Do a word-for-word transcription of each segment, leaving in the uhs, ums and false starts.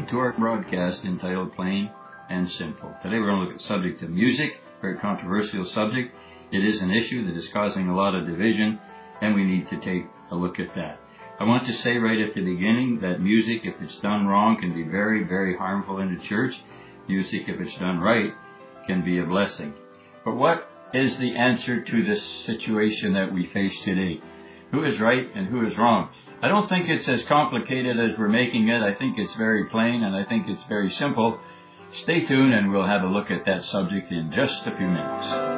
Welcome to our broadcast entitled Plain and Simple. Today we're going to look at the subject of music, a very controversial subject. It is an issue that is causing a lot of division, and we need to take a look at that. I want to say right at the beginning that music, if it's done wrong, can be very, very harmful in the church. Music, if it's done right, can be a blessing. But what is the answer to this situation that we face today? Who is right and who is wrong? I don't think it's as complicated as we're making it. I think it's very plain and I think it's very simple. Stay tuned and we'll have a look at that subject in just a few minutes.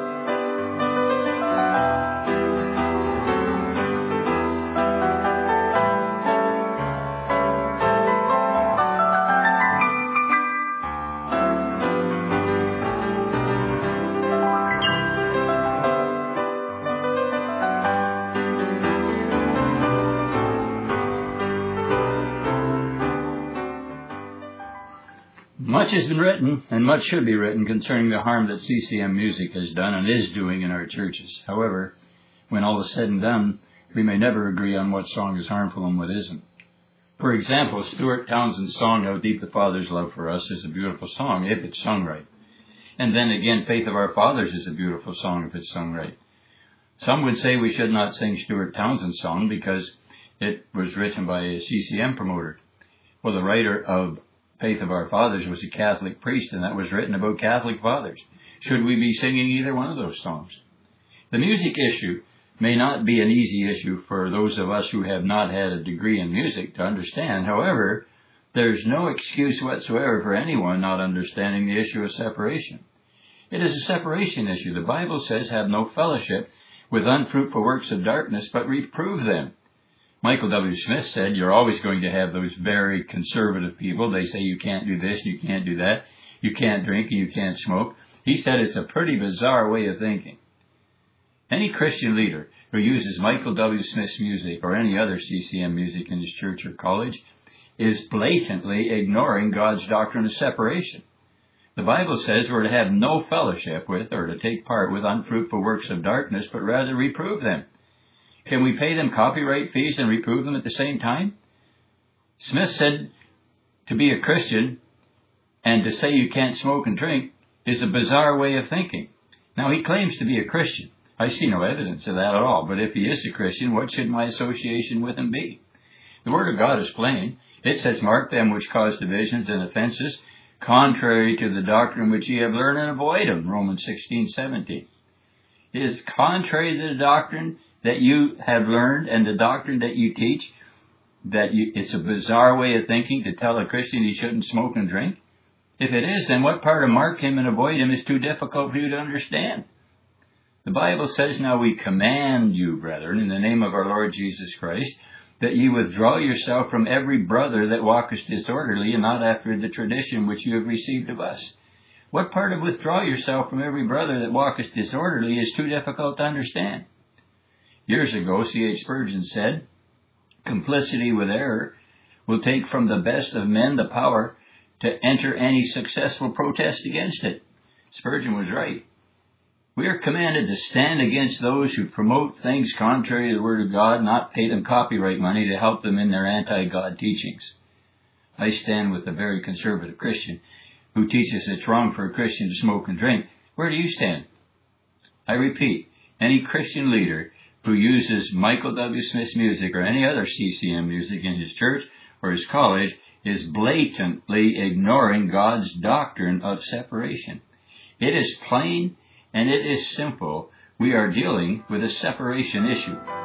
Much has been written, and much should be written, concerning the harm that C C M music has done and is doing in our churches. However, when all is said and done, we may never agree on what song is harmful and what isn't. For example, Stuart Townsend's song, How Deep the Father's Love for Us, is a beautiful song if it's sung right. And then again, Faith of Our Fathers is a beautiful song if it's sung right. Some would say we should not sing Stuart Townsend's song because it was written by a C C M promoter. Well, the writer of Faith of Our Fathers was a Catholic priest, and that was written about Catholic fathers. Should we be singing either one of those songs? The music issue may not be an easy issue for those of us who have not had a degree in music to understand. However, there's no excuse whatsoever for anyone not understanding the issue of separation. It is a separation issue. The Bible says, have no fellowship with unfruitful works of darkness, but reprove them. Michael W. Smith said, you're always going to have those very conservative people. They say you can't do this, you can't do that, you can't drink, and you can't smoke. He said it's a pretty bizarre way of thinking. Any Christian leader who uses Michael W. Smith's music or any other C C M music in his church or college is blatantly ignoring God's doctrine of separation. The Bible says we're to have no fellowship with or to take part with unfruitful works of darkness, but rather reprove them. Can we pay them copyright fees and reprove them at the same time? Smith said to be a Christian and to say you can't smoke and drink is a bizarre way of thinking. Now, he claims to be a Christian. I see no evidence of that at all. But if he is a Christian, what should my association with him be? The Word of God is plain. It says, mark them which cause divisions and offenses, contrary to the doctrine which ye have learned, and avoid them. Romans sixteen seventeen. It is contrary to the doctrine that you have learned and the doctrine that you teach, that you, it's a bizarre way of thinking to tell a Christian he shouldn't smoke and drink? If it is, then what part of mark him and avoid him is too difficult for you to understand? The Bible says, now we command you, brethren, in the name of our Lord Jesus Christ, that ye withdraw yourself from every brother that walketh disorderly, and not after the tradition which you have received of us. What part of withdraw yourself from every brother that walketh disorderly is too difficult to understand? Years ago, C H Spurgeon said, complicity with error will take from the best of men the power to enter any successful protest against it. Spurgeon was right. We are commanded to stand against those who promote things contrary to the Word of God, not pay them copyright money to help them in their anti-God teachings. I stand with a very conservative Christian who teaches it's wrong for a Christian to smoke and drink. Where do you stand? I repeat, any Christian leader who uses Michael W. Smith's music or any other C C M music in his church or his college is blatantly ignoring God's doctrine of separation. It is plain and it is simple. We are dealing with a separation issue.